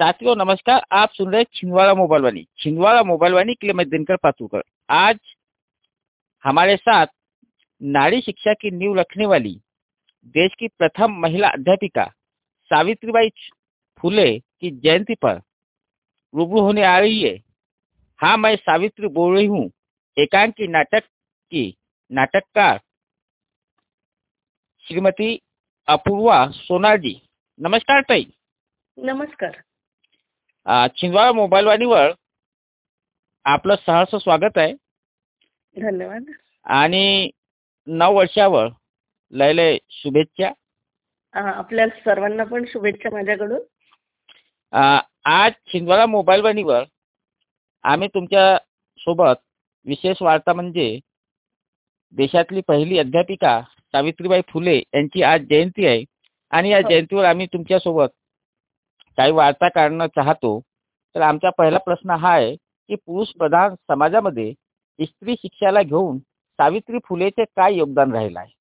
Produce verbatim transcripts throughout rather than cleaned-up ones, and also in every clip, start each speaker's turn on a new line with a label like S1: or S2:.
S1: साथियों नमस्कार। आप सुन रहे हैं छिंदवाड़ा मोबाइल वाणी छिंदवाड़ा मोबाइल वाणी के लिए मैं दिनकर पातुरकर। आज हमारे साथ नारी शिक्षा की नींव रखने वाली देश की प्रथम महिला अध्यापिका सावित्रीबाई फुले की जयंती पर रूबरू होने आ रही है। हाँ, मैं सावित्री बोल रही हूँ, एकांकी नाटक की नाटककार श्रीमती अपूर्वा सोनार जी। नमस्कार ताई।
S2: नमस्कार।
S1: अ, छिंदवाड़ा मोबाइल वाणीवर आपलं सहर्ष स्वागत आहे
S2: धन्यवाद।
S1: आणि नऊ वर्षावर लयले शुभेच्छा।
S2: अ, आपल्या सर्वांना पण शुभेच्छा माझ्याकडून।
S1: अ, आज छिंदवाड़ा मोबाइल वाणीवर आम्ही तुमच्या सोबत विशेष वार्ता म्हणजे देशातली पहिली अध्यापिका सावित्रीबाई फुले यांची आज जयंती आहे आणि या
S2: हो.
S1: जयंतीवर आम्ही तुमच्या सोबत काही वार्ता करणं चाहतो। तर आमचा पहिला प्रश्न हा आहे की पुरुष प्रधान समाजामध्ये स्त्री शिक्षाला घेऊन सावित्री फुलेचे काय योगदान राहिले आहे?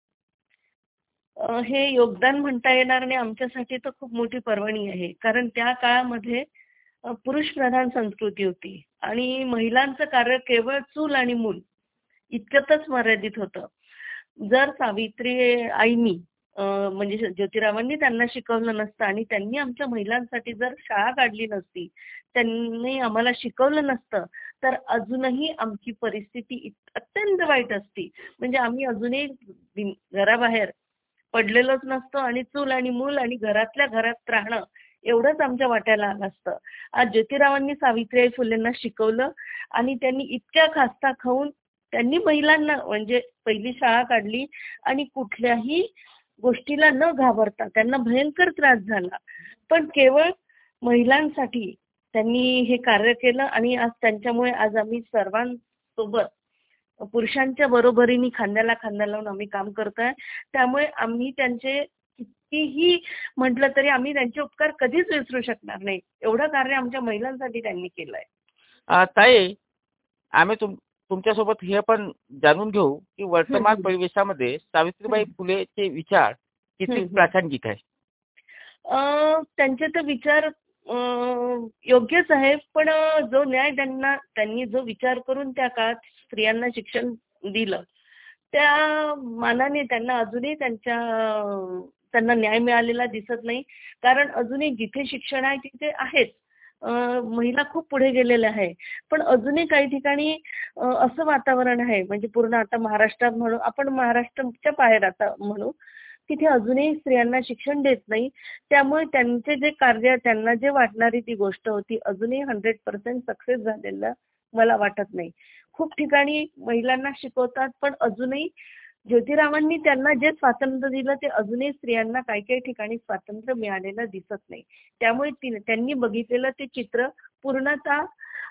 S2: अ, हे योगदान म्हणता येणार नाही, आमच्यासाठी तर खूप मोठी पर्वणी आहे. कारण त्या काळामध्ये अ, पुरुष प्रधान संस्कृती होती आणि महिलांचं कार्य केवळ चूल आणि मूल इतक्यातच मर्यादित होतं. जर सावित्री आईनी अ, म्हणजे ज्योतिरावांनी त्यांना शिकवलं नसतं आणि त्यांनी आमच्या महिलांसाठी जर शाळा काढली नसती, त्यांनी आम्हाला शिकवलं नसतं, तर अजूनही आमची परिस्थिती इत- अत्यंत वाईट असती. म्हणजे आम्ही अजूनही दिन- घराबाहेर पडलेलोच नसतो आणि चूल आणि मूल आणि घरातल्या घरात राहणं एवढंच आमच्या वाट्याला आलं असतं. आज ज्योतिरावांनी सावित्रीबाई फुलेंना शिकवलं आणि त्यांनी इतक्या खास्ता खाऊन त्यांनी महिलांना म्हणजे पहिली शाळा काढली आणि कुठल्याही गोष्टीला न घाबरता त्यांना भयंकर त्रास झाला, पण केवळ महिलांसाठी त्यांनी हे कार्य केलं आणि आज त्यांच्यामुळे आज आम्ही सर्वांसोबत पुरुषांच्या बरोबरीने खांद्याला खांदा लावून आम्ही काम करतोय. त्यामुळे आम्ही त्यांचे कितीही म्हटलं तरी आम्ही त्यांचे उपकार कधीच विसरू शकणार नाही. एवढं कार्य आमच्या महिलांसाठी त्यांनी केलंय.
S1: अ, ताई, आम्ही तुम तुमच्यासोबत हे पण जाणून घेऊ की वर्तमान
S2: हम्म.
S1: परिवेशामध्ये सावित्रीबाई
S2: हम्म.
S1: फुलेचे विचार किती
S2: हम्म.
S1: प्रासंगिक आहे?
S2: अ, त्यांचे तर विचार अ, योग्यच आहे, पण अ, जो न्याय त्यांना त्यांनी जो विचार करून त्या काळात स्त्रियांना शिक्षण दिलं, त्या मानाने त्यांना अजूनही त्यांच्या अ, त्यांना न्याय मिळालेला दिसत नाही. कारण अजूनही जिथे शिक्षण आहे तिथे आहेच. अ, महिला खूप पुढे गेलेल्या आहे. पण अजूनही काही ठिकाणी अ, असं वातावरण आहे, म्हणजे पूर्ण आता महाराष्ट्रात म्हणू, आपण महाराष्ट्राच्या बाहेर आता म्हणू, तिथे अजूनही स्त्रियांना शिक्षण देत नाही. त्यामुळे त्यांचे जे कार्य, त्यांना जे वाटणारी ती गोष्ट होती, अजूनही हंड्रेड पर्सेंट सक्सेस झालेलं मला वाटत नाही. खूप ठिकाणी महिलांना शिकवतात, पण अजूनही ज्योतिरावांनी त्यांना जे स्वातंत्र्य दिलं ते अजूनही स्त्रियांना काही काही ठिकाणी स्वातंत्र्य मिळालेलं दिसत नाही. त्यामुळे ती- त्यांनी बघितलेलं ते चित्र पूर्णतः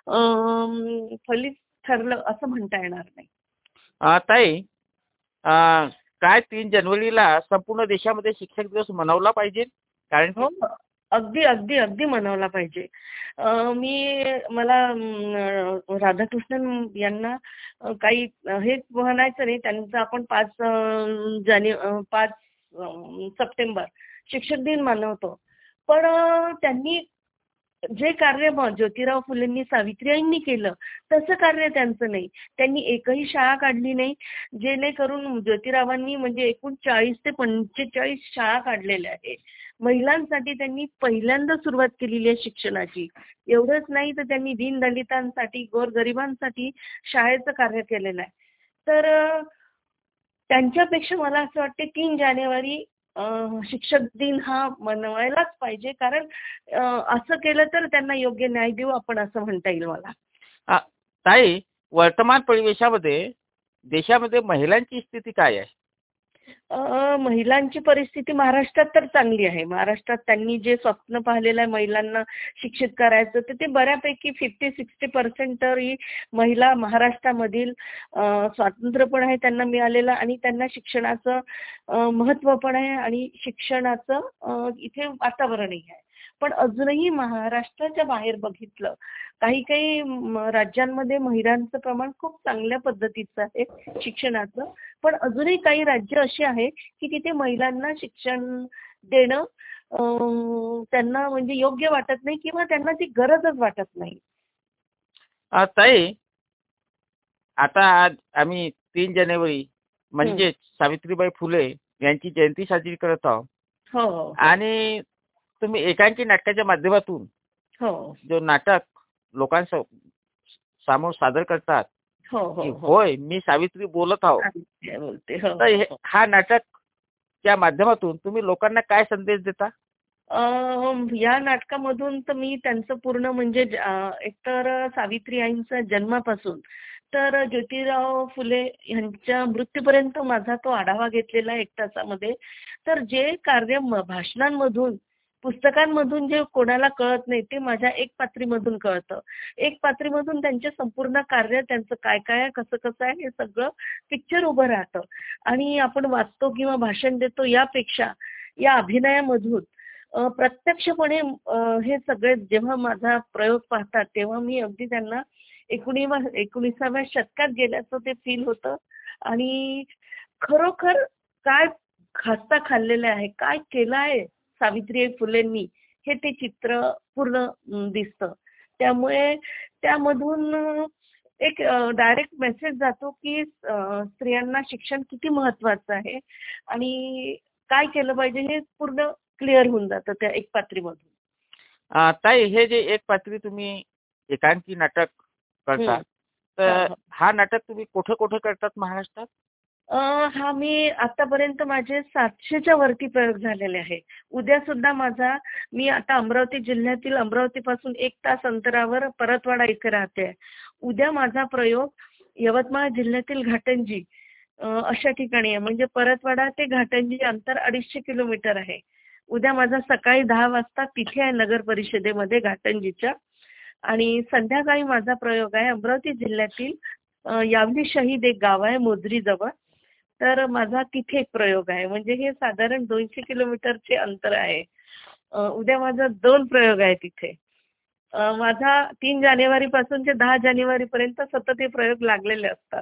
S2: अं, फलित ठरलं असं म्हणता येणार नाही.
S1: अ, ताई, अ, काय तीन जानेवारीला संपूर्ण देशामध्ये शिक्षक दिवस मनवला पाहिजे? कारण की
S2: हो, अगदी अगदी अगदी म्हणावला पाहिजे. अ, मी मला अं, राधाकृष्णन यांना अ, काही अ, हे म्हणायचं नाही, त्यांचं आपण पाच अं, जाने अं, पाच अं, सप्टेंबर शिक्षक दिन मनवतो. पण अ, त्यांनी जे कार्य म ज्योतिराव फुलेंनी सावित्रीबाईंनी केलं तसं कार्य त्यांचं नाही. त्यांनी एकही शाळा काढली नाही, जेणेकरून ज्योतिरावांनी म्हणजे एकूण चाळीस ते पंचेचाळीस शाळा काढलेल्या आहे. महिलांसाठी त्यांनी पहिल्यांदा सुरुवात केलेली आहे शिक्षणाची. एवढंच नाही तर त्यांनी दीनदलितांसाठी, गोरगरिबांसाठी शाळेचं कार्य केलेलं आहे. तर अ, त्यांच्यापेक्षा मला असं वाटते तीन जानेवारी अ, शिक्षक दिन हा मनवायलाच पाहिजे. कारण अ, असं केलं तर त्यांना योग्य न्याय देऊ आपण असं म्हणता येईल मला.
S1: अ, ताई, वर्तमान परिवेशामध्ये देशामध्ये महिलांची स्थिती काय आहे?
S2: अ, महिलांची परिस्थिती महाराष्ट्रात तर चांगली आहे. महाराष्ट्रात त्यांनी जे स्वप्न पाहिलेलं आहे महिलांना शिक्षित करायचं, तर ते बऱ्यापैकी फिफ्टी सिक्स्टी पर्सेंट तरी महिला महाराष्ट्रामधील अ, स्वातंत्र्य पण आहे त्यांना मिळालेलं आणि त्यांना शिक्षणाचं अ, महत्त्व पण आहे आणि शिक्षणाचं अ, इथे वातावरणही आहे. पण अजूनही महाराष्ट्राच्या बाहेर बघितलं, काही काही म, राज्यांमध्ये महिलांचं प्रमाण खूप चांगल्या पद्धतीचं आहे शिक्षणाचं. पण अजूनही काही राज्य अशी आहे की तिथे महिलांना शिक्षण देणं अं, त्यांना म्हणजे योग्य वाटत नाही किंवा त्यांना ती गरजच वाटत नाही.
S1: अ, ताई, आता आज आम्ही तीन जानेवारी
S2: हं.
S1: म्हणजेच सावित्रीबाई फुले यांची जयंती साजरी करत आहोत.
S2: हो, हो, हो.
S1: आणि तुम्ही एकांकी नाटकाच्या माध्यमातून
S2: हो.
S1: जो नाटक लोकांसमोर सादर करतात
S2: हो,
S1: की
S2: हो, हो.
S1: होय मी सावित्री बोलत आहो,
S2: सावित्री बोलते. हो,
S1: तर
S2: हो,
S1: हे
S2: हो.
S1: हा नाटकच्या माध्यमातून तुम्ही लोकांना काय संदेश देता?
S2: अ, या नाटकामधून तर मी त्यांचं पूर्ण म्हणजे ज- अ, एकतर सावित्री आईंचा जन्मापासून तर ज्योतिराव फुले यांच्या मृत्यूपर्यंत माझा तो आढावा घेतलेला आहे एक तासामध्ये. तर जे कार्य म- भाषणांमधून पुस्तकांमधून जे कोणाला कळत नाही ते माझ्या एक पात्रीमधून कळतं. एक पात्रीमधून त्यांचे संपूर्ण कार्य त्यांचं काय काय आहे, कसं कसं आहे हे सगळं पिक्चर उभं राहतं. आणि आपण वाचतो किंवा भाषण देतो यापेक्षा या अभिनयामधून अ, प्रत्यक्षपणे अ, हे सगळे जेव्हा माझा प्रयोग पाहतात तेव्हा मी अगदी त्यांना एकोणिवा एकोणिसाव्या शतकात गेल्याचं ते फील होतं. आणि खरोखर काय खस्ता खाल्लेलं आहे, काय केलं आहे सावित्रीबाई फुलेंनी हे ते चित्र पूर्ण अं, दिसतं. त्यामुळे त्यामधून अ, एक डायरेक्ट मेसेज जातो की अ, स्त्रियांना शिक्षण किती महत्वाचं आहे आणि काय केलं पाहिजे हे पूर्ण क्लिअर होऊन जातं त्या एक पात्रीमधून.
S1: अ, ताई, हे जे एक पात्री तुम्ही एकांकी नाटक
S2: हं.
S1: करतात,
S2: हां,
S1: तर
S2: हां.
S1: हा नाटक तुम्ही कुठे कुठे करतात महाराष्ट्रात?
S2: अ, हा मी आतापर्यंत माझे सातशेच्या वरती प्रयोग झालेले आहे. उद्या सुद्धा माझा मी आता अमरावती जिल्ह्यातील अमरावतीपासून एक तास अंतरावर परतवाडा इथे राहते. उद्या माझा प्रयोग यवतमाळ जिल्ह्यातील घाटंजी अ, अशा ठिकाणी आहे. म्हणजे परतवाडा ते घाटंजी अंतर अडीचशे किलोमीटर आहे. उद्या माझा सकाळी दहा वाजता तिथे आहे नगर परिषदेमध्ये घाटंजीच्या. आणि संध्याकाळी माझा प्रयोग आहे अमरावती जिल्ह्यातील अ, यावली शहीद एक गाव आहे मोजरीजवळ. तर माझा तिथे एक प्रयोग आहे. म्हणजे हे साधारण दोनशे किलोमीटरचे अंतर आहे. अ, उद्या माझा दोन प्रयोग आहे तिथे. अ, माझा तीन जानेवारीपासून ते दहा जानेवारीपर्यंत सतत हे प्रयोग लागलेले असतात.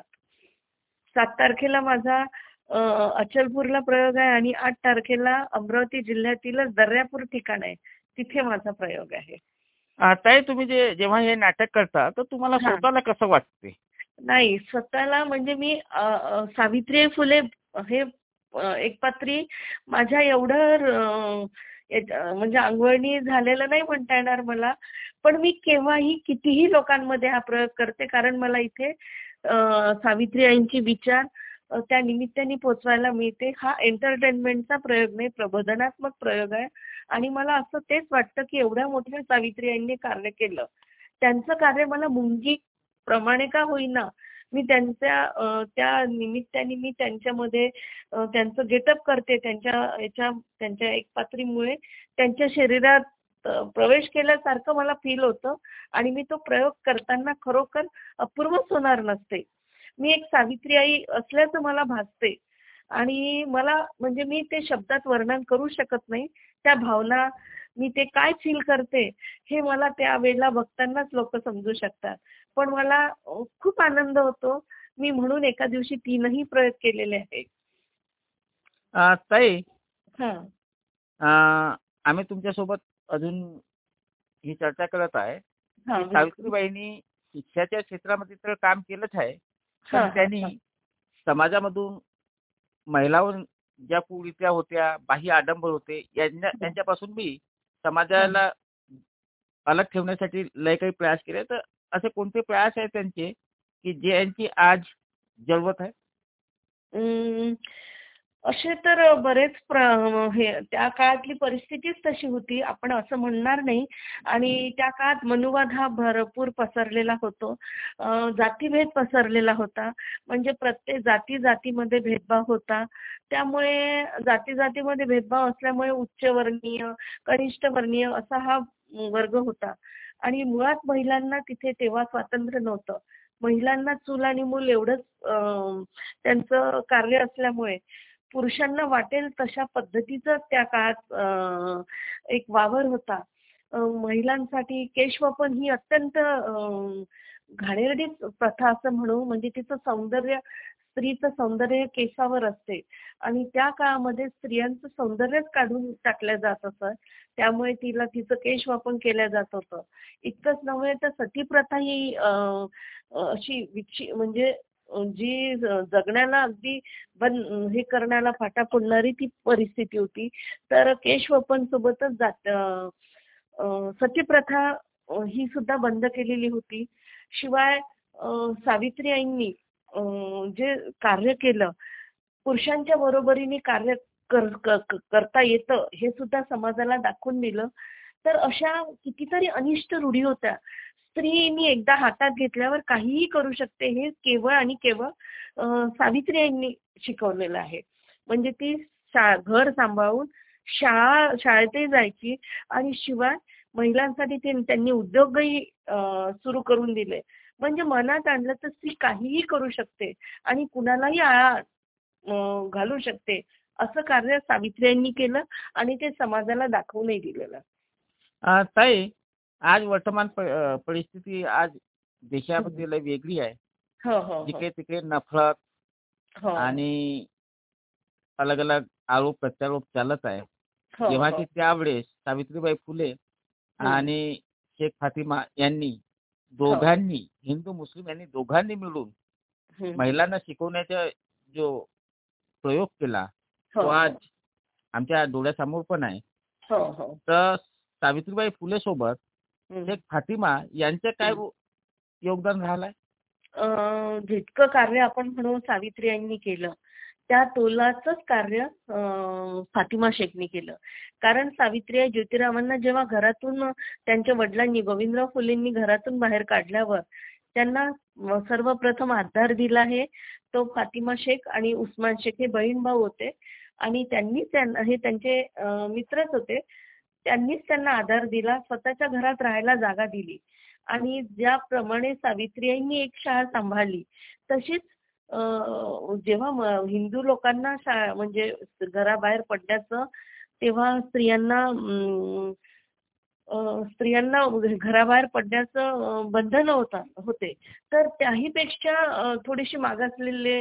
S2: सात तारखेला माझा अ, अचलपूरला प्रयोग आहे आणि आठ तारखेला अमरावती जिल्ह्यातीलच दर्यापूर ठिकाण आहे. तिथे माझा प्रयोग आहे.
S1: अ, ताई, तुम्ही जे जेव्हा हे नाटक करता तर तुम्हाला
S2: हां.
S1: स्वतःला कसं वाटते?
S2: नाही, स्वतःला म्हणजे मी अ, अ, सावित्रीबाई फुले हे अ, एकपात्री माझ्या एवढं अ, एक अ, म्हणजे अंगवळणी झालेलं नाही म्हणता येणार मला. पण मी केव्हाही कितीही लोकांमध्ये हा प्रयोग करते कारण मला इथे अ, सावित्रीबाईंचे विचार अ, त्या निमित्ताने पोहोचवायला मिळते. हा एंटरटेनमेंटचा प्रयोग नाही, प्रबोधनात्मक प्रयोग आहे. आणि मला असं तेच वाटतं, की एवढ्या मोठ्या सावित्रीबाईंनी कार्य केलं. त्यांचं कार्य मला मुंगी प्रमाणे का होईना, मी त्यांच्या अ, त्या निमित्ताने मी त्यांच्यामध्ये अ, त्यांचं गेटअप करते. त्यांच्या याच्या त्यांच्या एक पात्रीमुळे त्यांच्या शरीरात अ, प्रवेश केल्यासारखं मला फील होतं आणि मी तो प्रयोग करताना खरोखर अपूर्वच होणार नसते. मी एक सावित्री आई असल्याचं मला भासते आणि मला म्हणजे मी ते शब्दात वर्णन करू शकत नाही. त्या भावना मी ते काय फील करते, हे मला त्यावेळेला बघतानाच लोकं समजू शकतात. पण मला अ, खूप आनंद होतो. मी म्हणून एका दिवशी तीनही प्रयोग केलेले आहेत.
S1: अ, ताई,
S2: हां.
S1: अ, आम्ही तुमच्यासोबत अजून ही चर्चा करत आहे की
S2: हां, बिलकुल.
S1: सावित्रीबाईंनी शिक्षाच्या क्षेत्रामध्ये तर काम केलंच आहे, पण
S2: हां, हां,
S1: त्यांनी
S2: हां.
S1: समाजामधून महिलांवर ज्या कुरीत्या होत्या, बाह्य आडंबर होते, यांना
S2: हां,
S1: त्यांच्यापासून बी
S2: हां.
S1: समाजाला अलग ठेवण्यासाठी लय काही प्रयास केले. तर असे कोणते प्रयास आहेत त्यांचे की जे यांची आज जळवत आहे?
S2: अं, असे तर बरेच प्र हे त्या काळातली परिस्थितीच तशी होती. आपण असं म्हणणार नाही आणि त्या काळात मनुवाद हा भरपूर पसरलेला होतो. अ, जातीभेद पसरलेला होता. म्हणजे प्रत्येक जाती-जातीमध्ये भेदभाव होता. त्यामुळे जाती-जातीमध्ये भेदभाव असल्यामुळे उच्चवर्णीय, कनिष्ठवर्णीय असा हा वर्ग होता आणि मुळात महिलांना तिथे तेव्हा स्वातंत्र्य नव्हतं. महिलांना चूल आणि मूल एवढंच अ, त्यांचं कार्य असल्यामुळे पुरुषांना वाटेल तशा पद्धतीचं त्या काळात अ, एक वावर होता. अ, महिलांसाठी केशवपन ही अत्यंत अ, घाणेरडी प्रथा असं म्हणू म्हणजे तिचं सौंदर्य स्त्रीचं सौंदर्य केसावर असते आणि त्या काळामध्ये स्त्रियांचं सौंदर्यच काढून टाकलं जात असं. त्यामुळे तिला तिचं केशवापन केलं जात होतं. इतकंच नव्हे तर सतीप्रथा ही अ, अ, अशी विक्षी म्हणजे अ, जी ज- जगण्याला अगदी बन हे करण्याला फाटा फोडणारी ती परिस्थिती होती. तर केशवपन सोबतच जात अ, अ, सतीप्रथा अ, ही सुद्धा बंद केलेली होती. शिवाय अ, सावित्री आईंनी अ, जे कार्य केलं, पुरुषांच्या बरोबरीने कार्य कर क क करता येतं, हे सुद्धा समाजाला दाखवून दिलं. तर अशा कितीतरी अनिष्ट रूढी होत्या. स्त्रीनी एकदा हातात घेतल्यावर काहीही करू शकते, हे केवळ आणि केवळ अ, सावित्री आईंनी शिकवलेलं आहे. म्हणजे ती शा घर सांभाळून शाळा शाळेतही जायची आणि शिवाय महिलांसाठी ते त्यांनी उद्योगही सुरू करून दिले. म्हणजे मनात आणलं तर स्त्री काहीही करू शकते आणि कुणालाही आळा अ, घालू शकते. असं कार्य सावित्र्यांनी केलं आणि ते समाजाला दाखवूनही दिलेलं.
S1: अ, ताई, आज वर्तमान प अ, परिस्थिती आज
S2: हं.
S1: देशामध्ये लय वेगळी आहे.
S2: हो, हो, हो.
S1: जिकडे-तिकडे नफरत
S2: हो.
S1: आणि अलग-अलग आरोप-प्रत्यारोप चालत आहे.
S2: हो,
S1: जेव्हा की
S2: हो.
S1: त्यावेळेस सावित्रीबाई फुले
S2: हं.
S1: आणि शेख फातिमा यांनी
S2: हो.
S1: दोघांनी, हिंदू-मुस्लिम यांनी दोघांनी मिळून
S2: हं, हं.
S1: महिलांना शिकवण्याचा जो प्रयोग केला,
S2: हो,
S1: तो आज
S2: हो.
S1: आमच्या डोळ्यासमोर पण आहे.
S2: हो, हो.
S1: तर सावित्रीबाई फुले सोबत
S2: हं.
S1: शेख फातिमा यांचं काय
S2: हं.
S1: रो- योगदान राहिलंय?
S2: अ, जितकं कार्य आपण म्हणू सावित्री यांनी केलं, त्या तोलाचंच कार्य अ, फातिमा शेखनी केलं. कारण सावित्रीबाई ज्योतिरावांना जेव्हा घरातून अ, त्यांच्या वडिलांनी गोविंदराव फुलेंनी घरातून बाहेर काढल्यावर त्यांना अ, सर्वप्रथम आधार दिला आहे तो फातिमा शेख आणि उस्मान शेख हे बहीण-भाऊ होते आणि त्यांनीच त्यांना हे त्यांचे अ, मित्रच होते. त्यांनीच त्यांना आधार दिला, स्वतःच्या घरात राहायला जागा दिली आणि ज्याप्रमाणे सावित्रीबाईंनी एक शाळा सांभाळली, तशीच अ, जेव्हा म हिंदू लोकांना शा म्हणजे घराबाहेर पडण्याचं तेव्हा स्त्रियांना अं, अ, स्त्रियांना घराबाहेर पडण्याचं अ, बंधनं होता होते. तर त्याहीपेक्षा अ, थोडीशी मागासलेले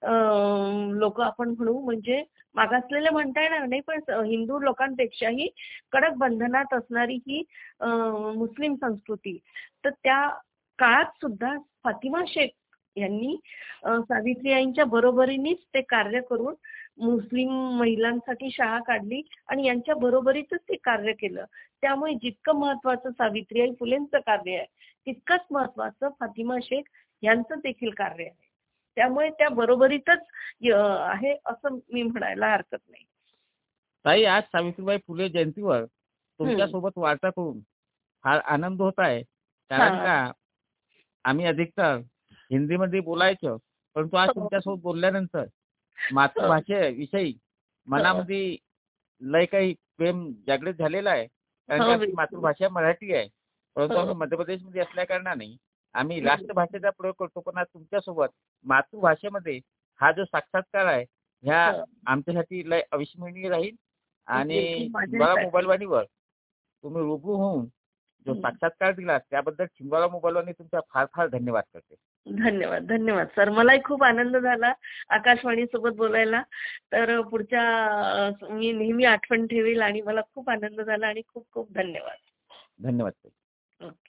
S2: लोकं आपण म्हणू म्हणजे मागासलेले म्हणता येणार नाही, पण स- हिंदू लोकांपेक्षाही कडक बंधनात असणारी ही अ, मुस्लिम संस्कृती. तर त्या काळात सुद्धा फातिमा शेख यांनी अ, सावित्रीबाईंच्या बरोबरीनेच ते कार्य करून मुस्लिम महिलांसाठी शाळा काढली आणि यांच्या बरोबरीतच ते कार्य केलं. त्यामुळे जितकं महत्त्वाचं सावित्रीबाई फुलेंचं कार्य आहे, तितकंच महत्त्वाचं फातिमा शेख यांचं देखील कार्य आहे. त्यामुळे त्या बरोबरीतच य आहे असं मी म्हणायला हरकत नाही.
S1: ताई, आज सावित्रीबाई फुले जयंतीवर
S2: हं.
S1: तुमच्यासोबत वार्ता करून फार आनंद होत आहे. कारण
S2: हां.
S1: का आम्ही अधिकतर हिंदीमध्ये बोलायचो, परंतु आज
S2: हो.
S1: तुमच्यासोबत बोलल्यानंतर
S2: हो.
S1: मातृभाषेविषयी
S2: हो.
S1: मनामध्ये लय काही प्रेम जागृत झालेलं आहे. कारण की
S2: हो,
S1: आमची
S2: बिलकुल.
S1: मातृभाषा मराठी आहे. परंतु आम्ही
S2: हो.
S1: मध्य प्रदेशमध्ये असल्याकारणाने आम्ही
S2: हं.
S1: राष्ट्रभाषेचा प्रयोग करतो. पण आज तुमच्यासोबत मातृभाषेमध्ये हा जो साक्षात्कार आहे, ह्या
S2: हो.
S1: आमच्यासाठी लय अविस्मरणीय राहील. आणि
S2: बिलकुल
S1: छिंदवाडा
S2: माझ्यासाठी.
S1: मोबाईलवाणीवर तुम्ही रुबरू होऊन जो
S2: हं.
S1: साक्षात्कार दिला त्याबद्दल छिंदवाडा मोबाईलवाणी तुमचा फार फार धन्यवाद करते.
S2: धन्यवाद, धन्यवाद सर. मलाही खूप आनंद झाला आकाशवाणीसोबत बोलायला. तर पुढच्या अ, मी नेहमी आठवण ठेवेल आणि मला खूप आनंद झाला आणि खूप खूप धन्यवाद.
S1: धन्यवाद.
S2: ओके.